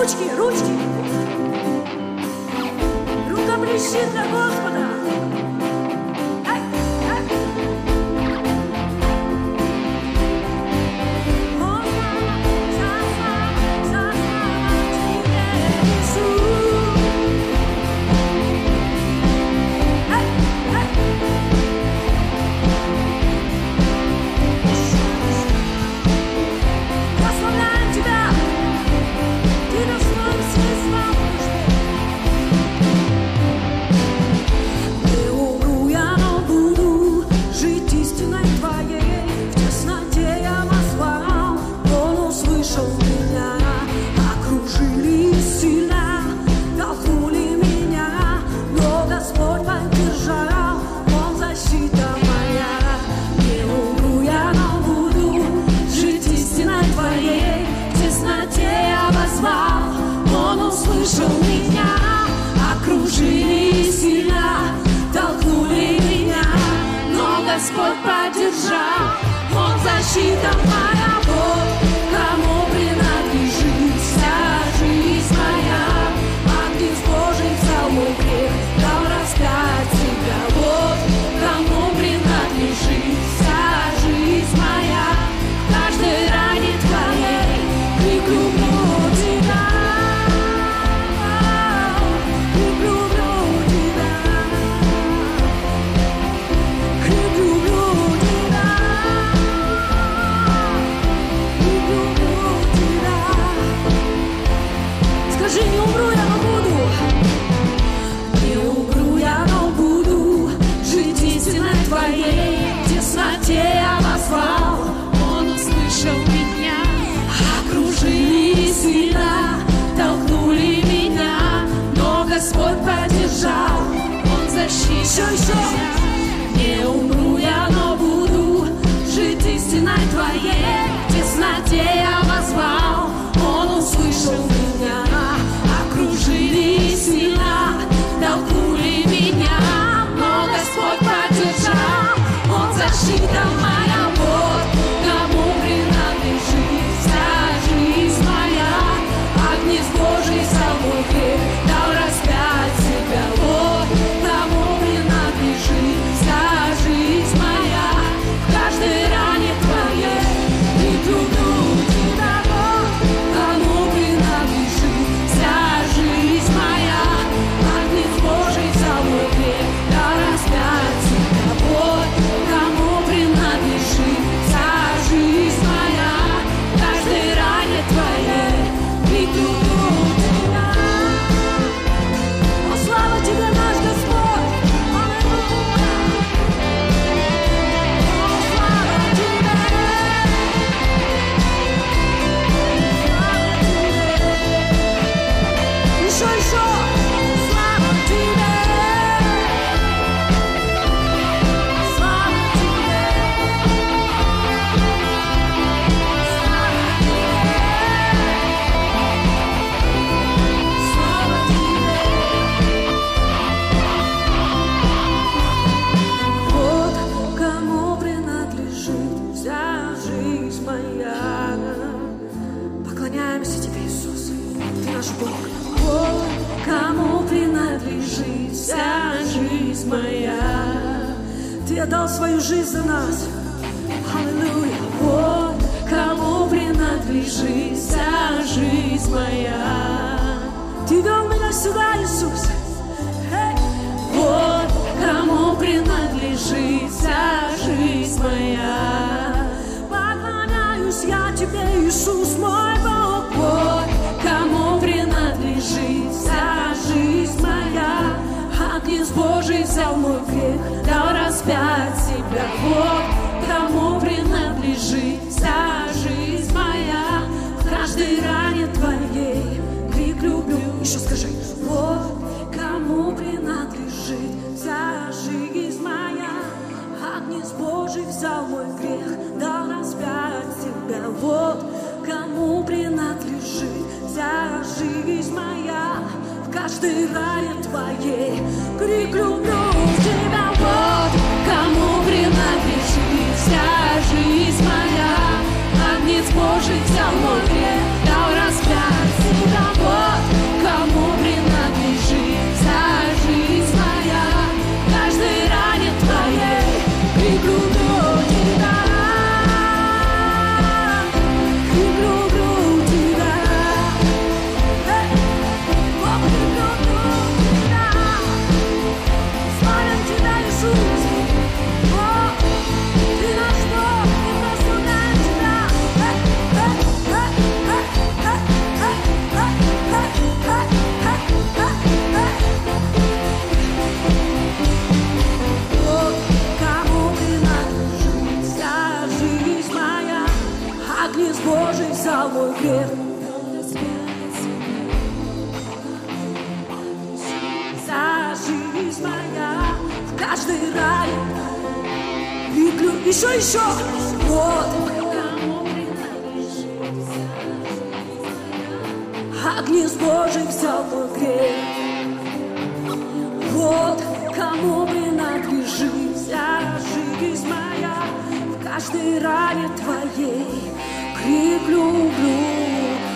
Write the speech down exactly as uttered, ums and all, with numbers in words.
Ручки, ручки. Рука блещет для Господа. Ай, ай. О, за славу, за славу тебе, Иисус. Ай, ай. Прославляем Тебя. Ты достоин всей славы. Не умру я, но буду жить истиной Твоей. В тесноте я возвал, Он услышал меня. Окружили сильно, толкнули меня, но Господь поддержал, Он защита моя. Не умру я, но буду жить истиной Твоей. В тесноте я возвал, Он услышал меня. Окружили сильно, толкнули меня, но Господь поддержал, Он защита моя. Вот кому принадлежит вся жизнь моя. Ангел Божий взял мой грех, дал распять себя. Вот кому принадлежит вся жизнь моя. В каждой ране Твоей крик люблю Тебя. Крик люблю Тебя. Крик люблю Тебя. Крик люблю Тебя. Скажи, не умру я, но буду. Не умру я, но буду жить истиной Твоей. В тесноте я возвал, Он услышал меня. Окружили сильно, толкнули меня, но Господь поддержал, Он защищал меня. Не умру я, но буду жить истиной Твоей. В тесноте я возвал, Он услышал меня. Окружили сильно, толкнули меня, но Господь поддержал, Он защита моя. Вот кому принадлежит вся жизнь моя. Агнец Божий взял мой грех, дал распять себя. Вот кому принадлежит вся жизнь моя. В каждой ране Твоей крик люблю Тебя. Вот кому принадлежит вся жизнь моя. Агнец Божий взял мой грех, дал распять себя. Вот кому принадлежит вся жизнь моя. В каждой ране Твоей крик люблю Тебя. О, слава Тебе, наш Господь! Аллилуйя! О, слава Тебе! Слава Тебе! Еще, еще! Слава Тебе! Слава Тебе! Слава Тебе! Вот кому принадлежит вся жизнь моя. Поклоняемся Тебе, Иисус, Ты наш Бог. Вот кому принадлежит вся жизнь моя. Ты отдал свою жизнь за нас. Аллилуйя. Вот кому принадлежит вся жизнь моя. Ты вел меня сюда, Иисус. Эй! Вот кому принадлежит вся жизнь моя. Поклоняюсь я Тебе, Иисус, мой Бог. Вот кому принадлежит вся жизнь моя. Агнец Божий взял мой грех, дал распять себя. Вот кому принадлежит вся жизнь моя. В каждой ране Твоей крик люблю. Еще скажи. Вот кому принадлежит вся жизнь моя. Агнец Божий взял мой грех, дал распять себя. Вот кому принадлежит вся жизнь моя. В каждой ране Твоей крик люблю Тебя. Вот кому принадлежит вся жизнь моя. Агнец Божий взял мой грех, дал распять себя. Вот Агнец Божий взял мой грех. За жизнь моя в каждой ране криклю еще, еще. Вот Агнец Божий взял мой грех. Вот кому принадлежит вся жизнь моя, в каждой ране твоей крик люблю